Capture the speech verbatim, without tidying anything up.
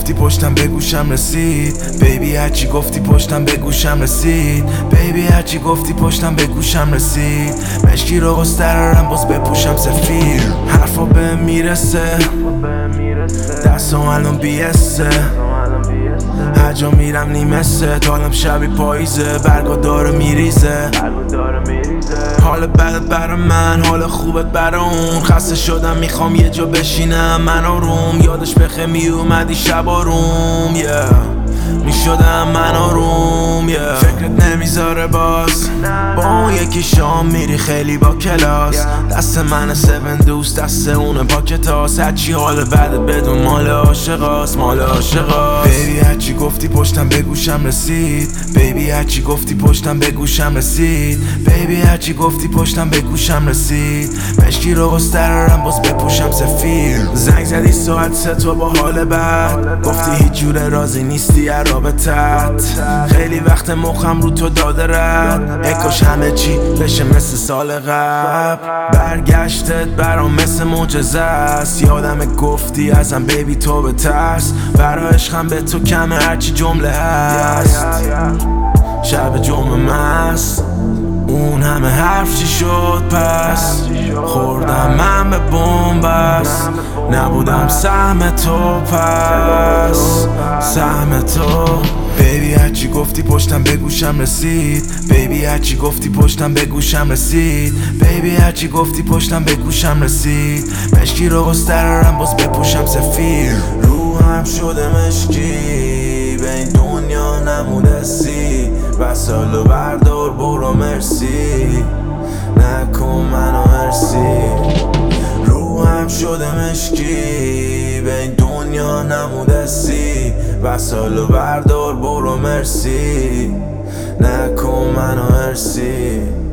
گفتی پشتم به گوشم رسید بیبی، هرچی گفتی پشتم به گوشم رسید بیبی، هرچی گفتی پشتم به گوشم رسید. مشکی رو گسترارم باز بپوشم سفیر، حرفا به میرسه دستم الان بیسته، هر جا میرم نیمسه، تالم شبی پاییزه، برگا داره میریزه. حال بد برا من، حال خوبت برا اون، خسته شدم میخوام یه جا بشینم من آروم، یادش بخه میومدی شب آروم yeah. میشدم من آروم yeah. فکرت نمیذاره باز با اون یکی شام میری خیلی با کلاس، دست من سون دوست دست اونه پاکتاس، هرچی حال بعدت بدون مال عاشقاست مال عاشقاست. بیبی هرچی گفتی پشتم به گوشم رسید بیبی، هرچی گفتی پشتم به گوشم رسید بیبی، هرچی گفتی پشتم به گوشم رسید. مشکی رو گسترارم باز بپوشم سفیر، زنگ زدی ساعت سه تو با حال بد، گفتی هیچ جوره راضی نیستی از رابطت، خیلی وقت مخم رو تو داده رد، اکاش همه چی بشه مثل سال قبل. برگشتت برام مثل معجزه است، یادم گفتی ازم بیبی تو بترس، برا عشقم به تو کمه هرچی جمله هست. شب جمعه مست اون همه حرف چی شد پس، خوردم من به بومبست، نبودم سهم تو پس سهم تو. بیبی هرچی گفتی پشتم به گوشم رسید بیبی، هرچی گفتی پشتم به گوشم رسید بیبی، هرچی گفتی پشتم به گوشم رسید. مشکی رو گسترارم باز بپوشم سفیر، روحم شده مشکی به این دنیا نمودستی، وسالو بردار برو مرسی نکن منو مرسی. روحم شده مشکی به این دنیا نمودستی، وسالو بردار برو مرسی نکن منو مرسی.